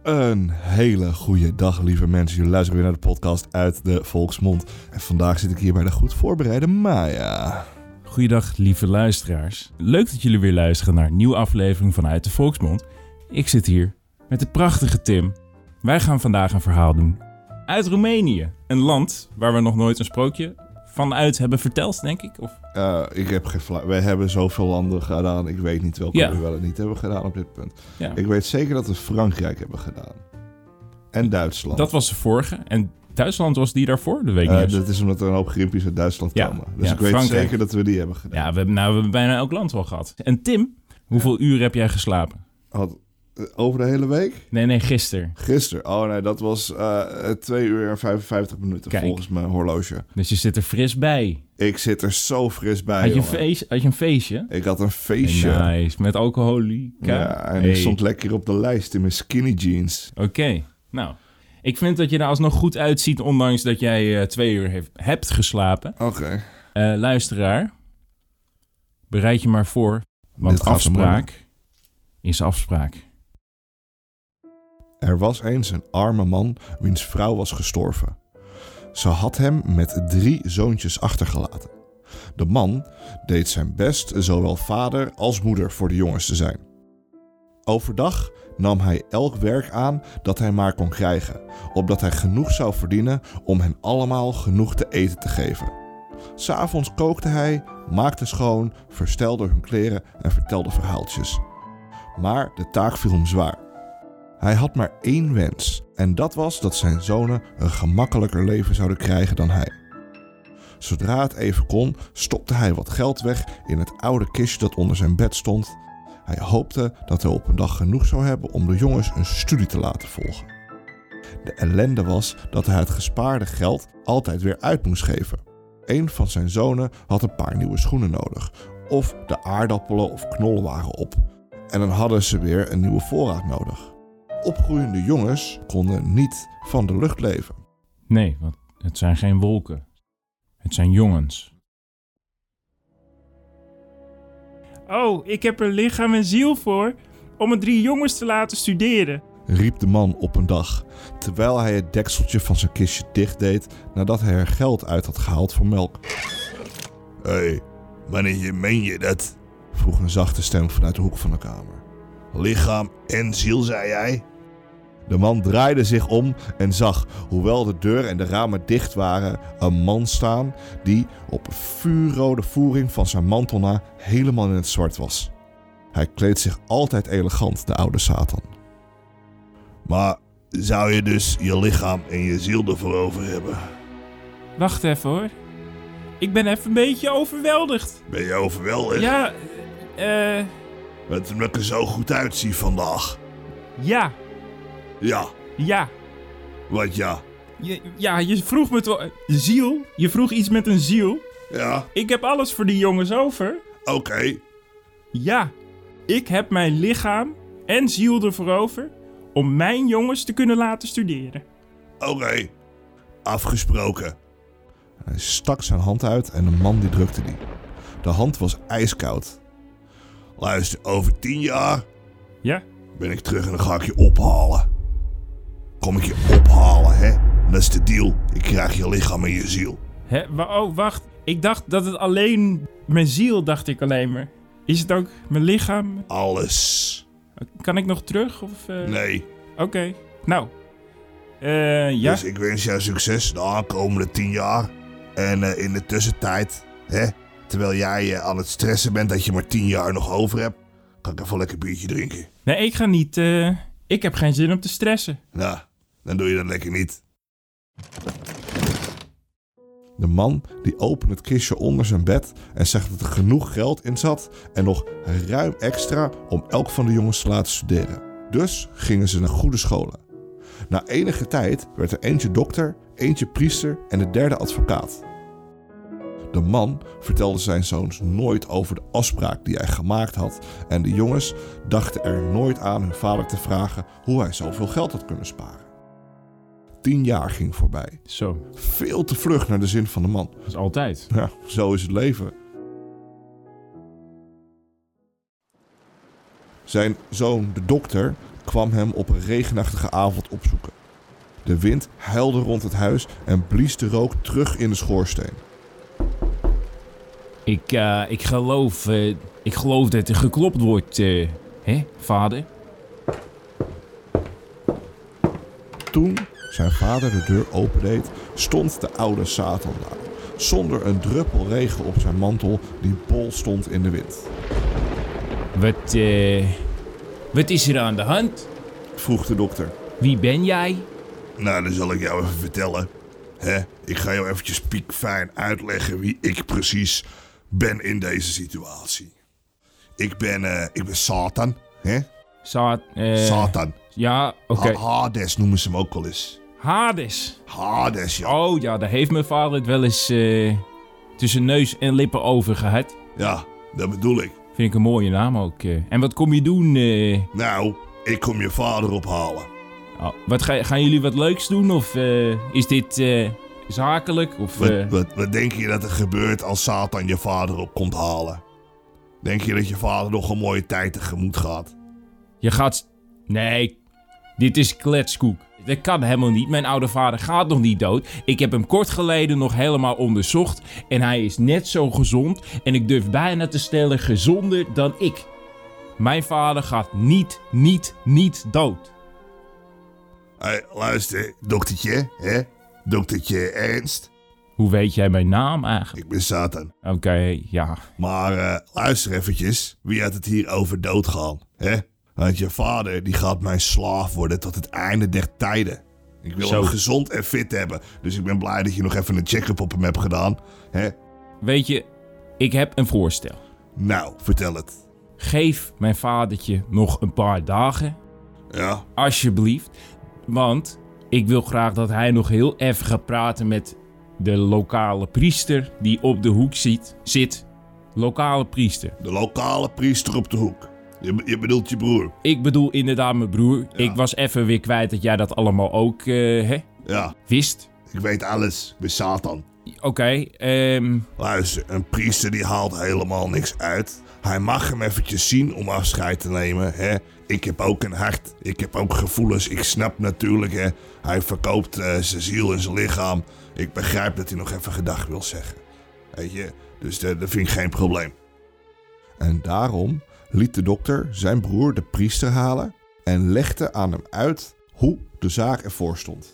Een hele goede dag, lieve mensen. Jullie luisteren weer naar de podcast uit de volksmond. En vandaag zit ik hier bij de goed voorbereide Maya. Goeiedag, lieve luisteraars. Leuk dat jullie weer luisteren naar een nieuwe aflevering vanuit de volksmond. Ik zit hier met de prachtige Tim. Wij gaan vandaag een verhaal doen uit Roemenië. Een land waar we nog nooit een sprookje vanuit hebben verteld, denk ik. Of... Ik heb geen wij hebben zoveel landen gedaan. Ik weet niet welke we wel en niet hebben gedaan op dit punt. Ja. Ik weet zeker dat we Frankrijk hebben gedaan. En Duitsland. Dat was de vorige. En Duitsland was die daarvoor? Dat weet ik niet. Dat is omdat er een hoop Greenpeace uit Duitsland komen. Dus ik weet Frankrijk. Zeker dat we die hebben gedaan. Ja, we hebben bijna elk land wel gehad. En Tim, hoeveel uur heb jij geslapen? Over de hele week? Nee, gisteren. Gisteren? Oh nee, dat was 2 uur en 55 minuten. Kijk, volgens mijn horloge. Dus je zit er fris bij? Ik zit er zo fris bij, Had je een feestje? Ik had een feestje. Nice, met alcoholica? Ja, en ik stond lekker op de lijst in mijn skinny jeans. Oké, nou. Ik vind dat je er alsnog goed uitziet, ondanks dat jij 2 uur hebt geslapen. Oké. Luisteraar, bereid je maar voor, want afspraak is afspraak. Er was eens een arme man wiens vrouw was gestorven. Ze had hem met 3 zoontjes achtergelaten. De man deed zijn best zowel vader als moeder voor de jongens te zijn. Overdag nam hij elk werk aan dat hij maar kon krijgen, opdat hij genoeg zou verdienen om hen allemaal genoeg te eten te geven. 'S Avonds kookte hij, maakte schoon, verstelde hun kleren en vertelde verhaaltjes. Maar de taak viel hem zwaar. Hij had maar 1 wens en dat was dat zijn zonen een gemakkelijker leven zouden krijgen dan hij. Zodra het even kon, stopte hij wat geld weg in het oude kistje dat onder zijn bed stond. Hij hoopte dat hij op een dag genoeg zou hebben om de jongens een studie te laten volgen. De ellende was dat hij het gespaarde geld altijd weer uit moest geven. Een van zijn zonen had een paar nieuwe schoenen nodig, of de aardappelen of knollen waren op. En dan hadden ze weer een nieuwe voorraad nodig. Opgroeiende jongens konden niet van de lucht leven. Nee, want het zijn geen wolken. Het zijn jongens. Oh, ik heb er lichaam en ziel voor om mijn 3 jongens te laten studeren, riep de man op een dag, terwijl hij het dekseltje van zijn kistje dicht deed nadat hij er geld uit had gehaald voor melk. Hé, wanneer meen je dat? Vroeg een zachte stem vanuit de hoek van de kamer. Lichaam en ziel, zei jij? De man draaide zich om en zag, hoewel de deur en de ramen dicht waren, een man staan die op een vuurrode voering van zijn mantel na helemaal in het zwart was. Hij kleedt zich altijd elegant, de oude Satan. Maar zou je dus je lichaam en je ziel ervoor over hebben? Wacht even hoor. Ik ben even een beetje overweldigd. Ben je overweldigd? Ja, Omdat ik er zo goed uitzie vandaag. Ja. Ja. Ja. Wat ja? Je vroeg me toch... Ziel? Je vroeg iets met een ziel? Ja. Ik heb alles voor die jongens over. Oké. Ja. Ik heb mijn lichaam en ziel ervoor over om mijn jongens te kunnen laten studeren. Oké. Afgesproken. Hij stak zijn hand uit en de man die drukte die. De hand was ijskoud. Luister, over 10 jaar... Ja? Ben ik terug en dan ga ik je ophalen. Kom ik je ophalen, hè? Dat is de deal. Ik krijg je lichaam en je ziel. Hè? Oh, wacht. Ik dacht dat het alleen... Mijn ziel dacht ik alleen maar. Is het ook mijn lichaam? Alles. Kan ik nog terug? Of, Nee. Oké. Nou. Ja. Dus ik wens jou succes de aankomende 10 jaar. En in de tussentijd, hè? Terwijl jij aan het stressen bent dat je maar 10 jaar nog over hebt, kan ik even een lekker biertje drinken. Nee, ik ga niet. Ik heb geen zin om te stressen. Nou, dan doe je dat lekker niet. De man die opende het kistje onder zijn bed en zag dat er genoeg geld in zat en nog ruim extra om elk van de jongens te laten studeren. Dus gingen ze naar goede scholen. Na enige tijd werd er eentje dokter, eentje priester en de derde advocaat. De man vertelde zijn zoons nooit over de afspraak die hij gemaakt had en de jongens dachten er nooit aan hun vader te vragen hoe hij zoveel geld had kunnen sparen. 10 jaar ging voorbij. Zo. Veel te vlug naar de zin van de man. Dat is altijd. Ja, zo is het leven. Zijn zoon, de dokter, kwam hem op een regenachtige avond opzoeken. De wind huilde rond het huis en blies de rook terug in de schoorsteen. Ik geloof dat er geklopt wordt, hè, vader? Toen zijn vader de deur opendeed, stond de oude Satan daar. Zonder een druppel regen op zijn mantel die bol stond in de wind. Wat is er aan de hand? Vroeg de dokter. Wie ben jij? Nou, dan zal ik jou even vertellen. Ik ga jou eventjes piekfijn uitleggen wie ik precies ben in deze situatie. Ik ben Satan, hè? Satan. Ja, oké. Hades noemen ze hem ook wel eens. Hades. Hades, ja. Oh ja, daar heeft mijn vader het wel eens tussen neus en lippen over gehad. Ja, dat bedoel ik. Vind ik een mooie naam ook. En wat kom je doen? Nou, ik kom je vader ophalen. Gaan jullie wat leuks doen? Of is dit zakelijk? Of, Wat denk je dat er gebeurt als Satan je vader op komt halen? Denk je dat je vader nog een mooie tijd tegemoet gaat? Je gaat... Nee, dit is kletskoek. Dat kan helemaal niet. Mijn oude vader gaat nog niet dood. Ik heb hem kort geleden nog helemaal onderzocht. En hij is net zo gezond. En ik durf bijna te stellen gezonder dan ik. Mijn vader gaat niet dood. Hey, luister, doktertje, hè? Doktertje Ernst. Hoe weet jij mijn naam eigenlijk? Ik ben Satan. Oké, ja. Maar luister eventjes, wie had het hier over doodgaan, hè? Want je vader die gaat mijn slaaf worden tot het einde der tijden. Ik wil hem gezond en fit hebben. Dus ik ben blij dat je nog even een check-up op hem hebt gedaan, hè? Weet je, ik heb een voorstel. Nou, vertel het. Geef mijn vadertje nog een paar dagen. Ja? Alsjeblieft. Want ik wil graag dat hij nog heel even gaat praten met de lokale priester die op de hoek zit. Lokale priester. De lokale priester op de hoek. Je bedoelt je broer? Ik bedoel inderdaad mijn broer. Ja. Ik was even weer kwijt dat jij dat allemaal ook Ja. wist. Ik weet alles. Ik ben Satan. Oké, Luister, een priester die haalt helemaal niks uit. Hij mag hem eventjes zien om afscheid te nemen, hè. Ik heb ook een hart. Ik heb ook gevoelens. Ik snap natuurlijk, hè. Hij verkoopt zijn ziel en zijn lichaam. Ik begrijp dat hij nog even gedag wil zeggen. Weet je, dus dat vind ik geen probleem. En daarom liet de dokter zijn broer de priester halen en legde aan hem uit hoe de zaak ervoor stond.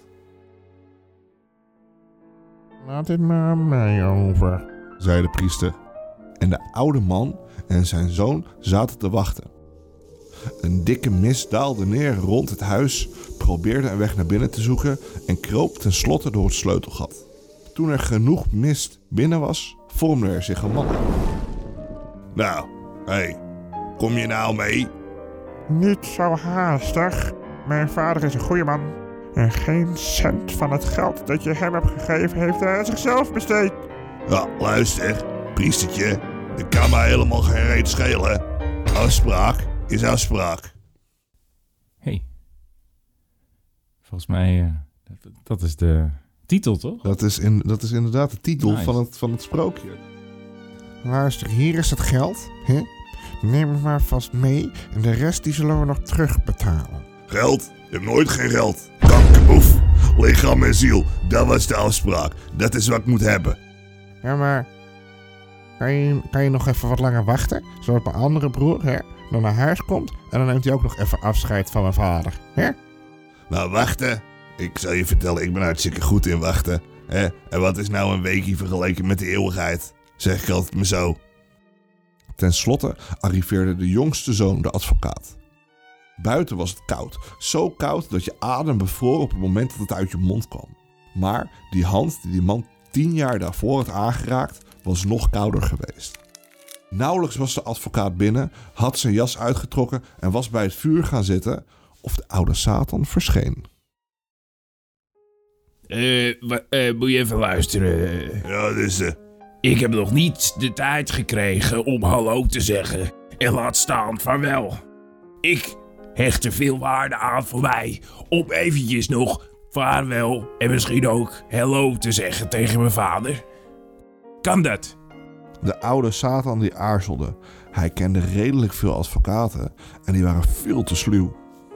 Laat dit maar aan mij over, zei de priester. En de oude man en zijn zoon zaten te wachten. Een dikke mist daalde neer rond het huis, probeerde een weg naar binnen te zoeken en kroop tenslotte door het sleutelgat. Toen er genoeg mist binnen was, vormde er zich een man. Nou, hey, kom je nou mee? Niet zo haastig. Mijn vader is een goede man. En geen cent van het geld dat je hem hebt gegeven heeft hij aan zichzelf besteed. Ja, luister, priestertje. Dat kan mij helemaal geen reet schelen. Afspraak is afspraak. hey. Volgens mij, dat is de titel, toch? Dat is inderdaad de titel Nice. van het sprookje. Luister, hier is het geld. Hè? Neem het maar vast mee en de rest die zullen we nog terugbetalen. Geld? Je hebt nooit geen geld. Kankerboef. Lichaam en ziel. Dat was de afspraak. Dat is wat ik moet hebben. Ja, maar kan je nog even wat langer wachten? Zodat mijn andere broer dan naar huis komt en dan neemt hij ook nog even afscheid van mijn vader. Hè? Nou, wachten. Ik zal je vertellen, ik ben hartstikke goed in wachten. Hè? En wat is nou een weekje vergeleken met de eeuwigheid? Zeg ik altijd maar zo. Ten slotte arriveerde de jongste zoon, de advocaat. Buiten was het koud. Zo koud dat je adem bevroor op het moment dat het uit je mond kwam. Maar die hand die man 10 jaar daarvoor had aangeraakt, was nog kouder geweest. Nauwelijks was de advocaat binnen, had zijn jas uitgetrokken en was bij het vuur gaan zitten of de oude Satan verscheen. Moet je even luisteren. Ja, dus Ik heb nog niet de tijd gekregen om hallo te zeggen. En laat staan vaarwel. Ik hecht er veel waarde aan voor mij om eventjes nog vaarwel en misschien ook hello te zeggen tegen mijn vader. Kan dat? De oude Satan die aarzelde. Hij kende redelijk veel advocaten en die waren veel te sluw.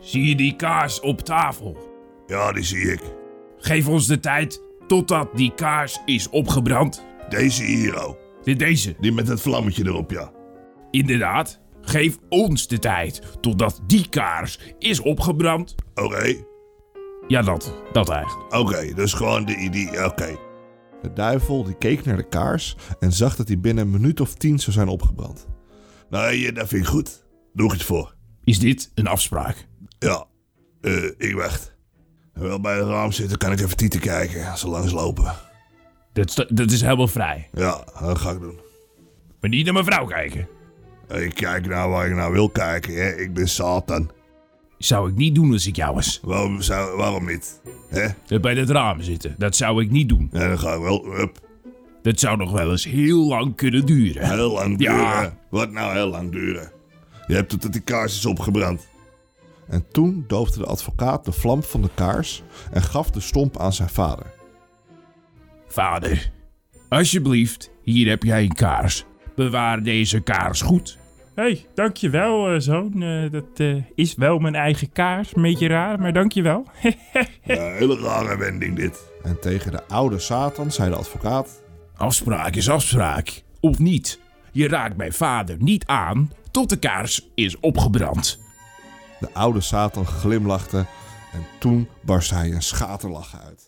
zie je die kaars op tafel? Ja, die zie ik. Geef ons de tijd totdat die kaars is opgebrand. Deze hier, oh. Deze. Die met het vlammetje erop, ja. Inderdaad, geef ons de tijd totdat die kaars is opgebrand. Oké. Ja, dat eigenlijk. Oké, dus gewoon oké. De duivel die keek naar de kaars en zag dat hij binnen een minuut of 10 zou zijn opgebrand. Nee, dat vind ik goed. Doe ik het voor. Is dit een afspraak? Ja, ik wacht. Wel bij het raam zitten, kan ik even tieten kijken als ze langslopen. Dat is helemaal vrij. Ja, dat ga ik doen. Maar niet naar mijn vrouw kijken. Ik kijk nou waar ik nou wil kijken, hè. Ik ben Satan. Zou ik niet doen als ik jou was. Waarom niet? Hè? Bij het raam zitten, dat zou ik niet doen. Ja, dan ga ik wel. Hup. Dat zou nog wel eens heel lang kunnen duren. Heel lang duren. Ja. Wat nou heel lang duren? Je hebt totdat die kaars is opgebrand. En toen doofde de advocaat de vlam van de kaars en gaf de stomp aan zijn vader. Vader, alsjeblieft, hier heb jij een kaars. Bewaar deze kaars goed. Hé, dankjewel, zoon. Dat is wel mijn eigen kaars. Een beetje raar, maar dankjewel. Een hele rare wending dit. En tegen de oude Satan zei de advocaat: Afspraak is afspraak, of niet. Je raakt mijn vader niet aan tot de kaars is opgebrand. De oude Satan glimlachte en toen barstte hij een schaterlach uit.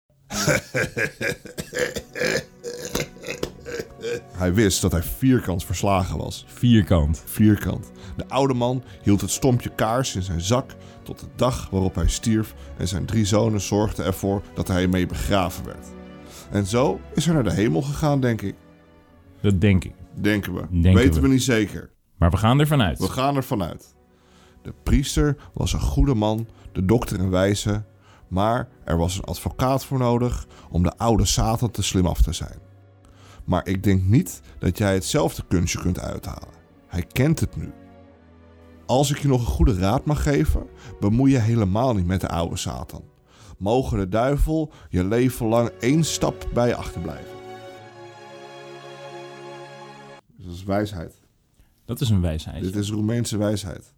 Hij wist dat hij vierkant verslagen was. Vierkant. Vierkant. De oude man hield het stompje kaars in zijn zak tot de dag waarop hij stierf en zijn 3 zonen zorgden ervoor dat hij ermee begraven werd. En zo is hij naar de hemel gegaan, denk ik. Dat denk ik. Denken we. Denken Weten we. we niet zeker. Maar we gaan ervan uit. We gaan ervan uit. De priester was een goede man, de dokter een wijze, maar er was een advocaat voor nodig om de oude Satan te slim af te zijn. Maar ik denk niet dat jij hetzelfde kunstje kunt uithalen. Hij kent het nu. Als ik je nog een goede raad mag geven, bemoei je helemaal niet met de oude Satan. Mogen de duivel je leven lang 1 stap bij je achterblijven. Dat is wijsheid. Dat is een wijsheid. Dit is Roemeense wijsheid.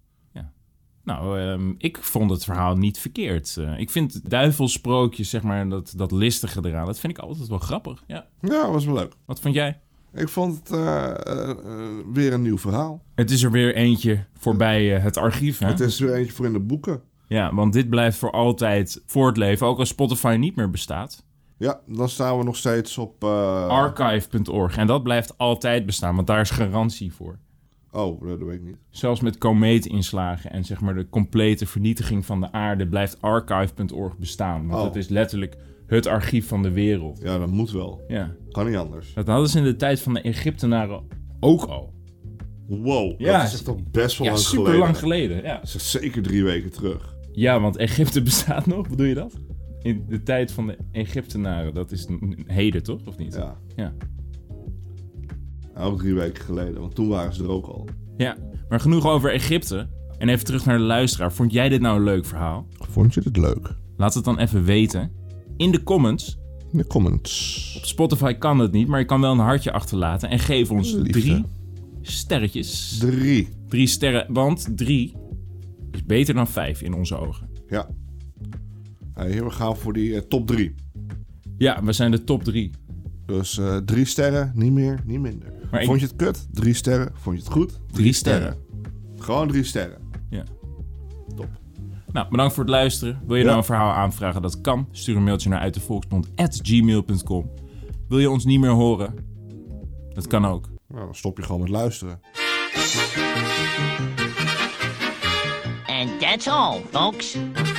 Nou, ik vond het verhaal niet verkeerd. Ik vind duivelsprookjes, zeg maar, dat listige eraan, dat vind ik altijd wel grappig. Ja. Ja, was wel leuk. Wat vond jij? Ik vond het weer een nieuw verhaal. Het is er weer eentje voorbij het archief, hè? Het is er weer eentje voor in de boeken. Ja, want dit blijft voor altijd voortleven, ook als Spotify niet meer bestaat. Ja, dan staan we nog steeds op... Archive.org. En dat blijft altijd bestaan, want daar is garantie voor. Oh, dat weet ik niet. Zelfs met komeetinslagen en zeg maar de complete vernietiging van de aarde blijft archive.org bestaan. Want het is letterlijk het archief van de wereld. Ja, dat moet wel. Ja. Kan niet anders. Dat hadden ze in de tijd van de Egyptenaren ook al. Wow, Ja, dat is echt al best wel lang super geleden. lang geleden. Ja. Dat is zeker 3 weken terug. Ja, want Egypte bestaat nog. Bedoel je dat? In de tijd van de Egyptenaren. Dat is heden, toch? Of niet? Ja. Ja. Ook 3 weken geleden, want toen waren ze er ook al. Ja, maar genoeg over Egypte. En even terug naar de luisteraar. Vond jij dit nou een leuk verhaal? Vond je dit leuk? Laat het dan even weten. In de comments. In de comments. Op Spotify kan het niet, maar je kan wel een hartje achterlaten. En geef ons Liefde. 3 sterretjes. 3. 3 sterren, want 3 is beter dan 5 in onze ogen. Ja. Hey, we gaan voor die top 3. Ja, we zijn de top 3. Dus 3 sterren, niet meer, niet minder. Maar Vond je het kut? 3 sterren. Vond je het goed? 3 sterren. Gewoon 3 sterren. Ja. Top. Nou, bedankt voor het luisteren. Wil je nou een verhaal aanvragen? Dat kan. Stuur een mailtje naar uitdevolksmond@gmail.com. Wil je ons niet meer horen? Dat kan ook. Nou, dan stop je gewoon met luisteren. And that's all, folks.